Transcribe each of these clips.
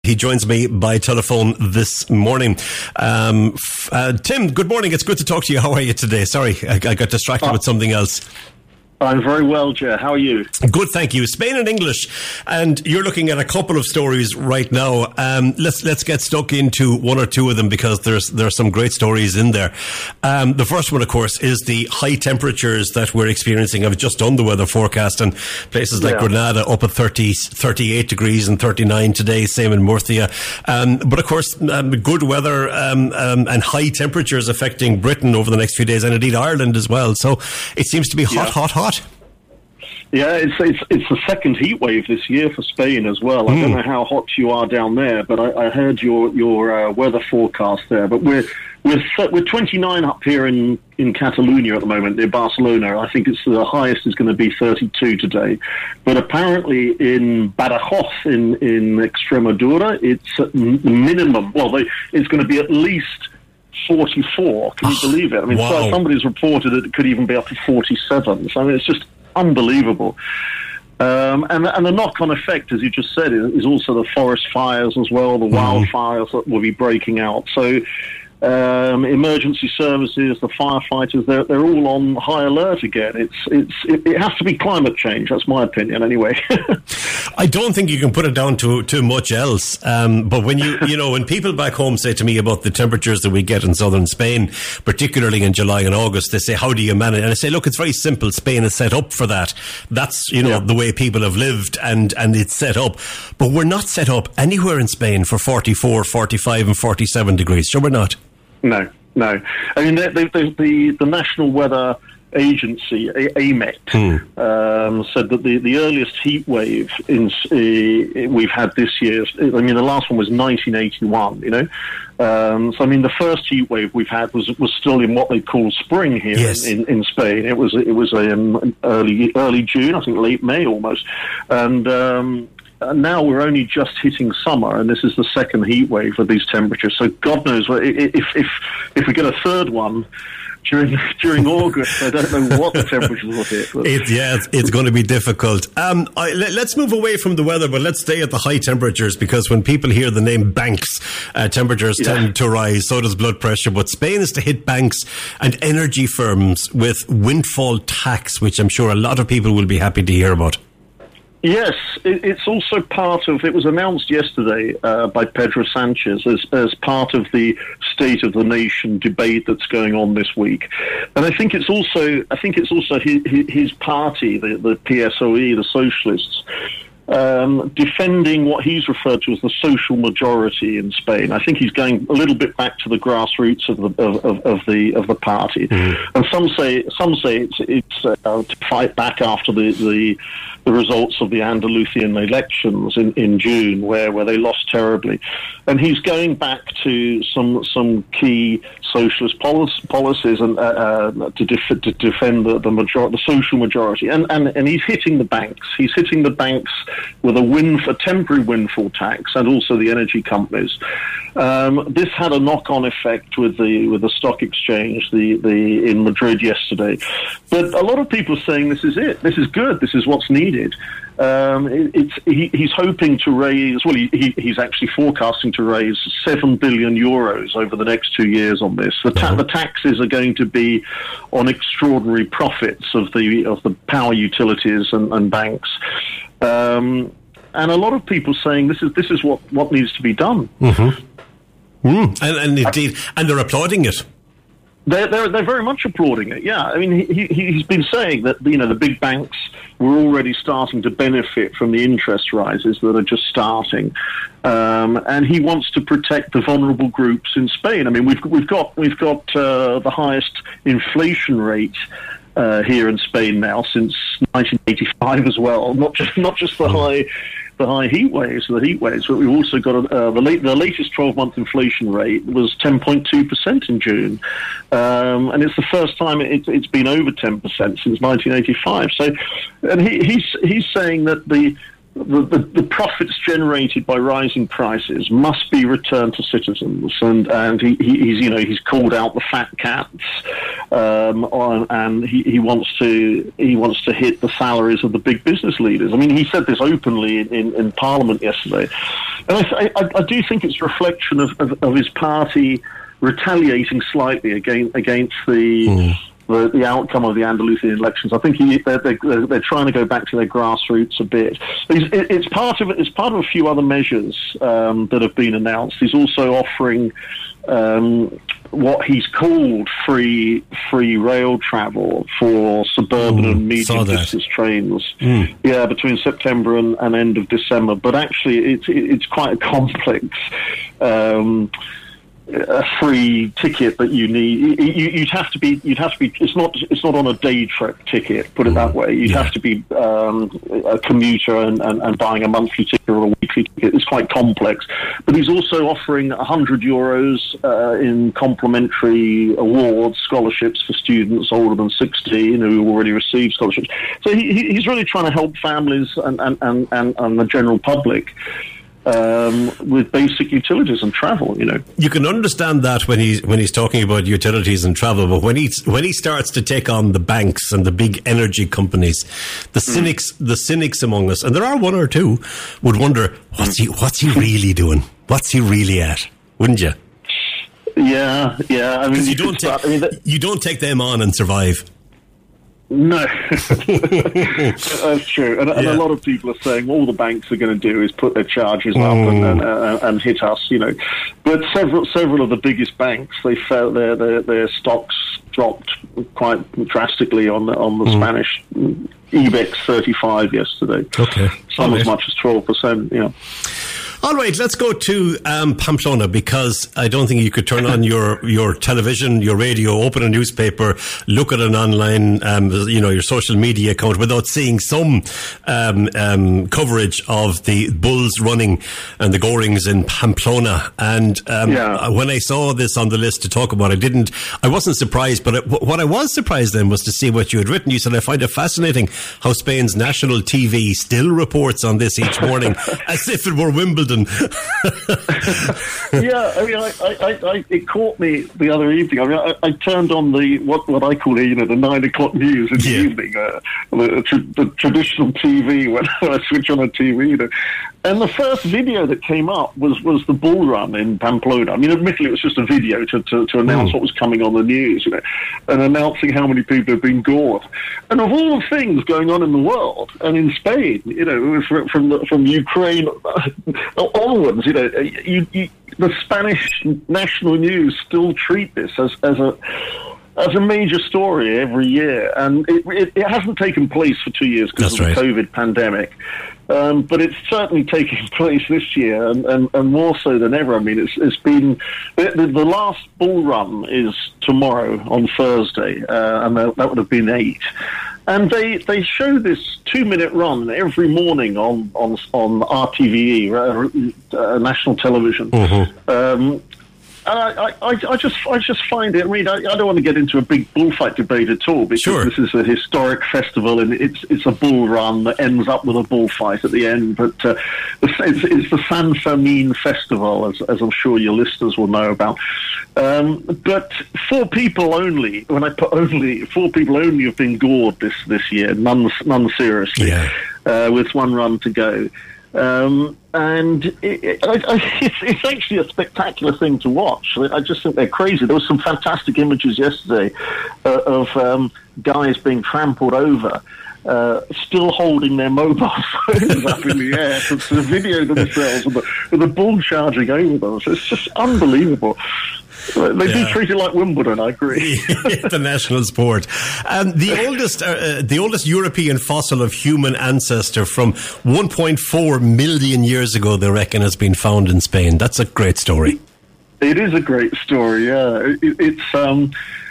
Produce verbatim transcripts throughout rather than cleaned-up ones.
He joins me by telephone this morning. Um, uh, Tim, good morning. It's good to talk to you. How are you today? Sorry, I, I got distracted oh. with something else. I'm very well, Jer. How are you? Good, thank you. Spain and English, and you're looking at a couple of stories right now. Um, let's let's get stuck into one or two of them because there's there are some great stories in there. Um, the first one, of course, is the high temperatures that we're experiencing. I've just done the weather forecast, and places like yeah. Granada up at thirty, thirty-eight degrees and thirty-nine today. Same in Murcia. Um, but of course, um, good weather um, um, and high temperatures affecting Britain over the next few days, and indeed Ireland as well. So it seems to be hot, yeah. hot, hot. Yeah, it's it's it's the second heat wave this year for Spain as well. I mm. don't know how hot you are down there, but I, I heard your your uh, weather forecast there. But we're we're we're twenty-nine up here in, in Catalonia at the moment, near Barcelona. I think it's the highest is going to be thirty-two today. But apparently in Badajoz in in Extremadura, it's at minimum. Well, they, it's going to be at least forty-four. Can you oh, believe it? I mean, wow. so somebody's reported that it could even be up to forty-seven. So I mean, it's just unbelievable. Um, and, and the knock-on effect, as you just said, is, is also the forest fires as well, the wildfires that will be breaking out. So um, emergency services, the firefighters, they're, they're all on high alert again. It's it's it, it has to be climate change. That's my opinion anyway. I don't think you can put it down to too much else. Um, but when you, you know, when people back home say to me about the temperatures that we get in southern Spain, particularly in July and August, they say, how do you manage? And I say, look, it's very simple. Spain is set up for that. That's, you know, yeah. the way people have lived and, and it's set up. But we're not set up anywhere in Spain for forty-four, forty-five and forty-seven degrees. Sure, we're not. No, no. I mean, the, the, the, the National Weather Agency, A M E T, hmm. um, said that the, the earliest heat wave in, uh, we've had this year, I mean, the last one was nineteen eighty-one, you know. Um, so, I mean, the first heat wave we've had was was still in what they call spring here yes. in, in Spain. It was it was um, early early June, I think late May almost. And um, now we're only just hitting summer, and this is the second heat wave with these temperatures. So God knows, if if if we get a third one during during August, I don't know what the temperatures will hit. It, yeah, it's, it's going to be difficult. Um, I, let, let's move away from the weather, but let's stay at the high temperatures, because when people hear the name banks, uh, temperatures yeah. tend to rise. So does blood pressure. But Spain is to hit banks and energy firms with windfall tax, which I'm sure a lot of people will be happy to hear about. Yes, it, it's also part of, it was announced yesterday uh, by Pedro Sanchez as, as part of the State of the Nation debate that's going on this week. And I think it's also, I think it's also his, his party, the, the P S O E, the Socialists, um, defending what he's referred to as the social majority in Spain. I think he's going a little bit back to the grassroots of the of, of, of the of the party. Mm-hmm. And some say some say it's it's uh, to fight back after the, the the results of the Andalusian elections in, in June, where, where they lost terribly. And he's going back to some some key socialist policy, policies and uh, uh, to, def- to defend the the, major- the social majority. And, and and he's hitting the banks. He's hitting the banks with a win a temporary windfall tax, and also the energy companies. Um, this had a knock-on effect with the with the stock exchange the, the in Madrid yesterday. But a lot of people are saying this is it. This is good. This is what's needed. Um, it, it's he, he's hoping to raise. Well, he, he, he's actually forecasting to raise seven billion euros over the next two years on this. The, ta- the taxes are going to be on extraordinary profits of the of the power utilities and, and banks. Um, and a lot of people saying this is this is what, what needs to be done. Mm-hmm. Mm. And, and indeed, and they're applauding it. They're, they're, they're very much applauding it, yeah. I mean, he, he, he's been saying that, you know, the big banks were already starting to benefit from the interest rises that are just starting. Um, and he wants to protect the vulnerable groups in Spain. I mean, we've, we've got, we've got uh, the highest inflation rate uh, here in Spain now since nineteen eighty-five as well. Not just, not just the high... the high heat waves, the heat waves, but we've also got uh, the, late, the latest twelve-month inflation rate was ten point two percent in June, um, and it's the first time it, it's been over ten percent since nineteen eighty-five. So, and he, he's he's saying that the the, the, the profits generated by rising prices must be returned to citizens, and and he, he, he's you know he's called out the fat cats, um, on, and he, he wants to he wants to hit the salaries of the big business leaders. I mean, he said this openly in, in, in Parliament yesterday, and I, I, I do think it's a reflection of, of, of his party retaliating slightly against against the. Mm. The, the outcome of the Andalusian elections. I think he, they're, they're, they're trying to go back to their grassroots a bit. It's, it's part of it's part of a few other measures um, that have been announced. He's also offering um, what he's called free free rail travel for suburban mm, and medium distance trains. Mm. Yeah, between September and, and end of December. But actually, it's it's quite a complex. Um, a free ticket that you need. You, you'd have to be. You'd have to be. It's not. It's not on a day trip ticket. Put it that way. You'd yeah. have to be um, a commuter and, and, and buying a monthly ticket or a weekly ticket. It's quite complex. But he's also offering a hundred euros uh, in complimentary awards, scholarships for students older than sixteen who already received scholarships. So he, he's really trying to help families and and, and, and, and the general public. Um, with basic utilities and travel, you know, you can understand that when he's when he's talking about utilities and travel, but when he when he starts to take on the banks and the big energy companies, the cynics, mm. the cynics among us, and there are one or two, would wonder what's he what's he really doing? What's he really at? Wouldn't you? Yeah, yeah. I mean, you, you don't take start, I mean, that, you don't take them on and survive. No, that's true. And, yeah. and a lot of people are saying all the banks are going to do is put their charges up mm. and, and, and, and hit us, you know. But several several of the biggest banks, they felt their their, their stocks dropped quite drastically on the on the mm. Spanish IBEX thirty-five yesterday. Okay, some right. as much as twelve percent. Yeah. All right, let's go to um, Pamplona, because I don't think you could turn on your, your television, your radio, open a newspaper, look at an online, um, you know, your social media account without seeing some um, um, coverage of the bulls running and the gorings in Pamplona. And um, yeah. when I saw this on the list to talk about, I didn't, I wasn't surprised, but it, what I was surprised then was to see what you had written. You said, I find it fascinating how Spain's national T V still reports on this each morning as if it were Wimbledon. yeah, I mean, I, I, I, it caught me the other evening. I mean, I, I turned on the what, what I call, you know, the nine o'clock news in the yeah. evening, uh, the, the traditional T V when I switch on a T V, you know. And the first video that came up was, was the bull run in Pamplona. I mean, admittedly, it was just a video to, to, to announce mm. what was coming on the news, you know, and announcing how many people have been gored. And of all the things going on in the world, and in Spain, you know, from from, the, from Ukraine onwards, you know, you, you, the Spanish national news still treat this as, as a... as a major story every year, and it, it, it hasn't taken place for two years because of right. the COVID pandemic. Um, but it's certainly taking place this year, and, and, and more so than ever. I mean, it's, it's been the, the, the last bull run is tomorrow on Thursday, uh, and that, that would have been eight. And they, they show this two minute run every morning on on on R T V E, uh, uh, national television. Mm-hmm. Um, And I, I, I just, I just find it. I mean, I, I don't want to get into a big bullfight debate at all, because sure. this is a historic festival, and it's it's a bull run that ends up with a bullfight at the end. But uh, it's, it's the San Fermin festival, as, as I'm sure your listeners will know about. Um, but four people only. When I put only, four people only have been gored this this year. None, none seriously. Yeah. Uh, with one run to go. Um, and it, it, I, I, it's, it's actually a spectacular thing to watch. I just think they're crazy. There was some fantastic images yesterday uh, of um, guys being trampled over, uh, still holding their mobile phones up in the air to, to video themselves with the, with the bull charging over them. So it's just unbelievable. They yeah. do treat it like Wimbledon, I agree. The national sport. Um, the oldest, uh, the oldest European fossil of human ancestor from one point four million years ago, they reckon, has been found in Spain. That's a great story. It is a great story. Yeah, it, it's um,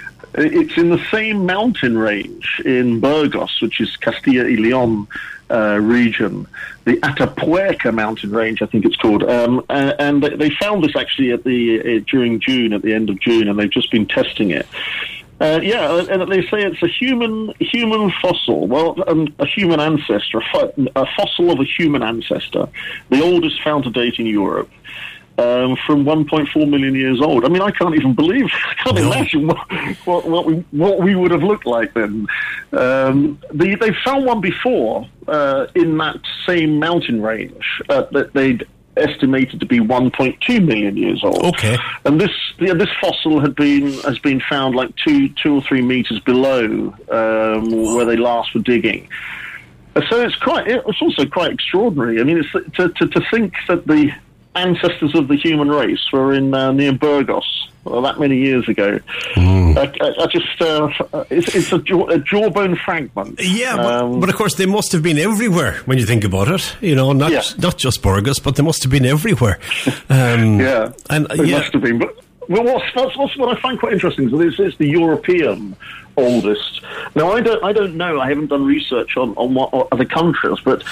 it's in the same mountain range in Burgos, which is Castilla y León uh, region. The Atapuerca mountain range, I think it's called, um, uh, and they found this actually at the uh, during June, at the end of June, and they've just been testing it. Uh, yeah, and they say it's a human human fossil. Well, um, a human ancestor, a, fo- a fossil of a human ancestor, the oldest found to date in Europe. Um, from one point four million years old. I mean, I can't even believe, I can't no. imagine what, what, what, we, what we would have looked like then. Um, the, they found one before uh, in that same mountain range uh, that they'd estimated to be one point two million years old. Okay. And this yeah, this fossil had been has been found like two two or three meters below um, where they last were digging. So it's quite. It's also quite extraordinary. I mean, it's to to, to think that the ancestors of the human race were in uh, near Burgos well, that many years ago. Mm. I, I, I just uh, it's, it's a, jaw, a jawbone fragment. Yeah, but, um, but of course they must have been everywhere when you think about it. You know, not yeah. not just Burgos, but they must have been everywhere. Um, yeah, and they yeah. must have been. But well, what's, what's, what's what I find quite interesting is this is the European oldest. Now I don't I don't know. I haven't done research on on what other countries, but.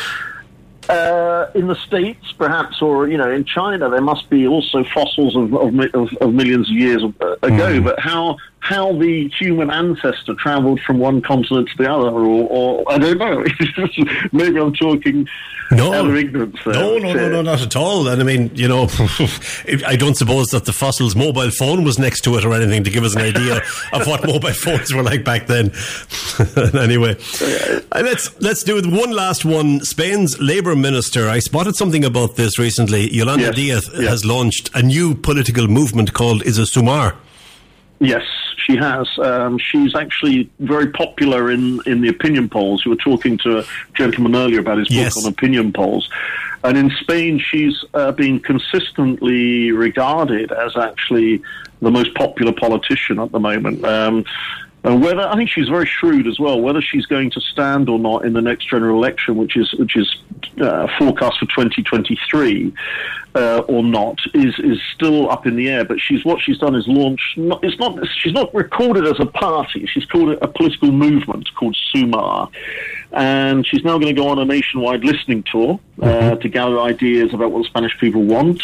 Uh, in the States, perhaps, or you know, in China, there must be also fossils of, of, of, of millions of years ago. Mm. But how how the human ancestor travelled from one continent to the other, or, or I don't know. Maybe I'm talking no. out of ignorance there. No, no, no, no, not at all. And I mean, you know, I don't suppose that the fossil's mobile phone was next to it or anything to give us an idea of what mobile phones were like back then. Anyway, uh, let's let's do one last one. Spain's Labour Minister, I spotted something about this recently. Yolanda yes, Díaz yes. has launched a new political movement called Is a Sumar. Yes, she has. Um, she's actually very popular in, in the opinion polls. You were talking to a gentleman earlier about his book yes. on opinion polls. And in Spain, she's uh, been consistently regarded as actually the most popular politician at the moment. Um, And whether I think she's very shrewd as well. Whether she's going to stand or not in the next general election, which is which is uh, forecast for twenty twenty-three, uh, or not, is is still up in the air. But she's what she's done is launch. Not, it's not. She's not recorded as a party. She's called it a political movement called Sumar, and she's now going to go on a nationwide listening tour uh, mm-hmm. to gather ideas about what the Spanish people want.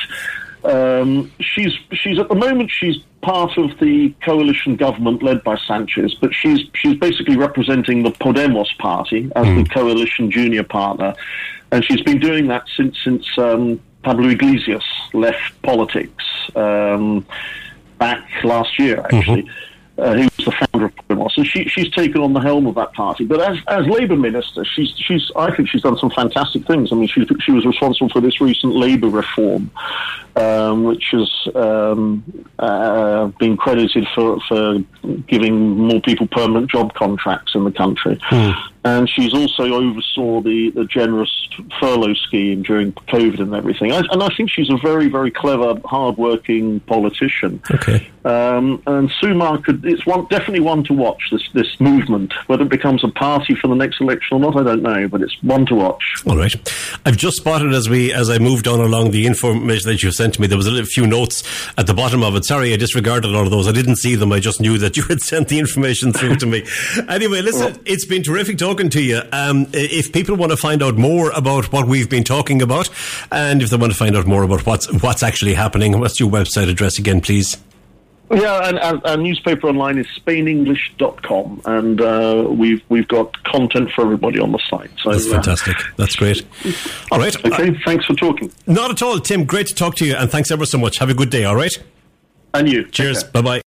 Um, she's she's at the moment she's part of the coalition government led by Sanchez, but she's she's basically representing the Podemos party as mm. the coalition junior partner, and she's been doing that since since um, Pablo Iglesias left politics um, back last year, actually. Mm-hmm. Uh, who was the founder of Podemos, and she, she's taken on the helm of that party. But as as Labour minister, she's she's I think she's done some fantastic things. I mean, she she was responsible for this recent Labour reform, um, which has um, uh, been credited for for giving more people permanent job contracts in the country. Mm. And she's also oversaw the, the generous furlough scheme during COVID and everything. I, and I think she's a very, very clever, hard-working politician. Okay. Um, and Sumar could, it's one, definitely one to watch, this, this movement. Whether it becomes a party for the next election or not, I don't know, but it's one to watch. All right. I've just spotted as we as I moved on along the information that you sent to me, there was a little, few notes at the bottom of it. Sorry, I disregarded all of those. I didn't see them. I just knew that you had sent the information through to me. Anyway, listen, well, it's been terrific talking to you. Um, if people want to find out more about what we've been talking about, and if they want to find out more about what's what's actually happening, what's your website address again, please? Yeah, and our, our newspaper online is spain english dot com, and uh, we've we've got content for everybody on the site. So that's fantastic. Uh, that's great. All right. Okay. Uh, thanks for talking. Not at all, Tim. Great to talk to you, and thanks ever so much. Have a good day. All right. And you. Cheers. Bye bye.